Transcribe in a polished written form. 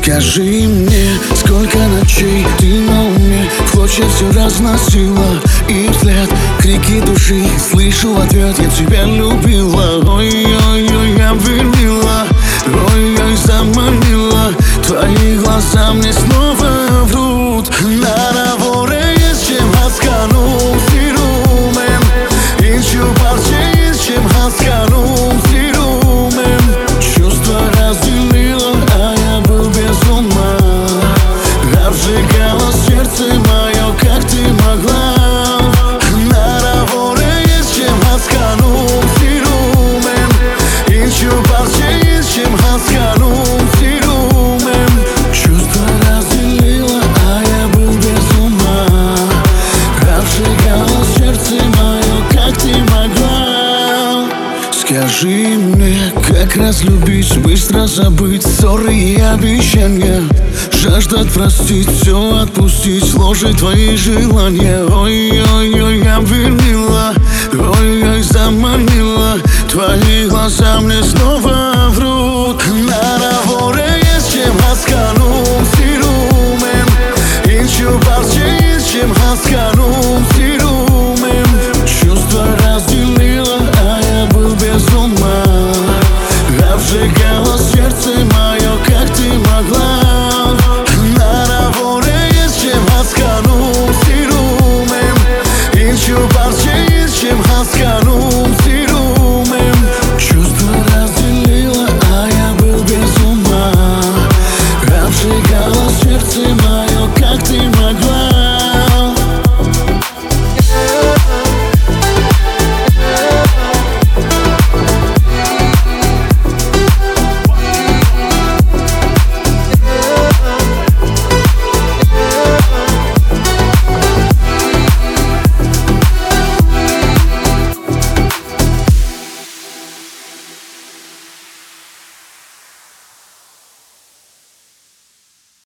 Скажи мне, сколько ночей ты на уме, в клочья все разносила, и взгляд, крики души слышу в ответ: я тебя любила. Ой-ой-ой, я обвинила, ой-ой, заманила. Твои глаза мне снова врут. На воре есть чем haskanum sirumen, ищу парче, есть чем haskanum sirumen. Чувства разделила, а я был без ума. Обжигала сердце мое, как ты могла. На воре есть чем haskanum sirumen, ищу парче, есть чем haskanum sirumen. Чувства разделила, а я был без ума. Обжигала сердце мое, как ты могла. Скажи мне, как разлюбить, быстро забыть ссоры и обещания, жаждать простить, все отпустить, сложить твои желания. Ой-ой-ой, обвинила, ой-ой, заманила. Твои глаза мне снова врут. На воре есть чем haskanum sirumen, ищу парче, есть чем haskanum sirumen. Чувства разделила, а я был без ума. Обжигала сердце мое, как ты могла.